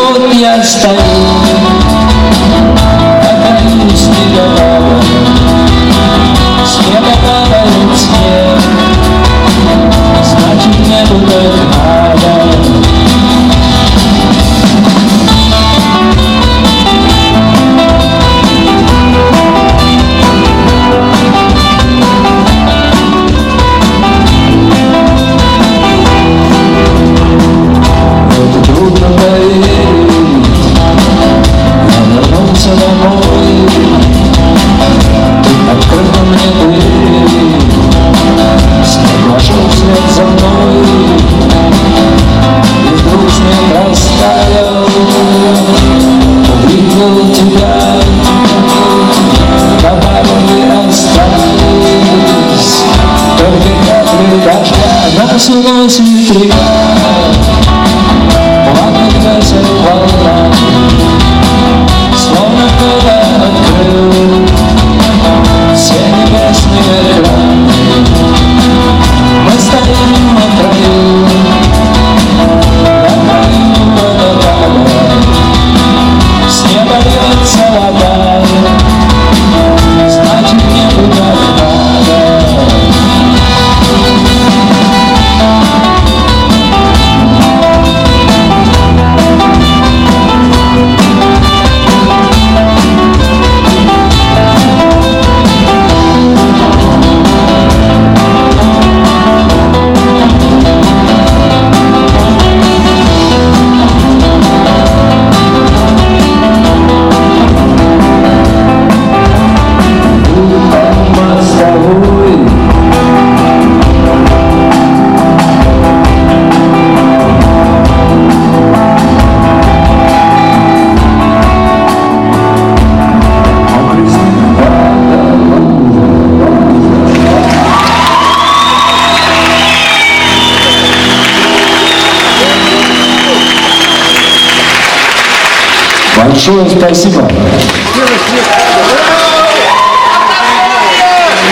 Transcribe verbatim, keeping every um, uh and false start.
вот я стою на краю снегового, с неба падает снег, значит небу так надо. Домой, ты открыла мне дверь, снег вошел вслед за мной, и вдруг снег растаял, увидел тебя, добавили остались только капли дождя, но посылась ветряка, плакать весел волна. Словно кто-то открыл все небесные экраны. Мы стоим на краю, на краю водопада. С неба льется вода, значит небу так надо. Большое спасибо.